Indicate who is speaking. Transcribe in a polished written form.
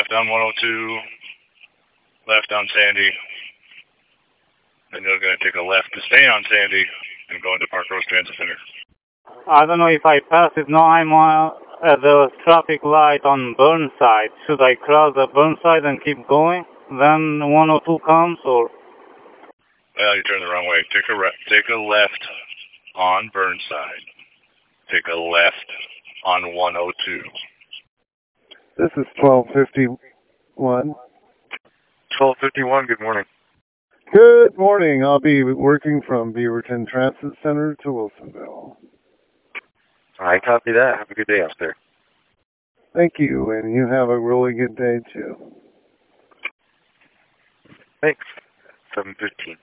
Speaker 1: left on 102, left on Sandy. Then you're going to take a left to stay on Sandy and go into Park Rose Transit Center.
Speaker 2: I don't know if I pass it. No, I'm at the traffic light on Burnside. Should I cross the Burnside and keep going? Then 102 comes, or?
Speaker 1: Well, you turn the wrong way. Take a left on Burnside. Take a left on 102.
Speaker 3: This is 1251.
Speaker 4: 1251, good morning.
Speaker 3: Good morning. I'll be working from Beaverton Transit Center to Wilsonville.
Speaker 4: I copy that. Have a good day out there.
Speaker 3: Thank you, and you have a really good day, too.
Speaker 4: Thanks. 7:15.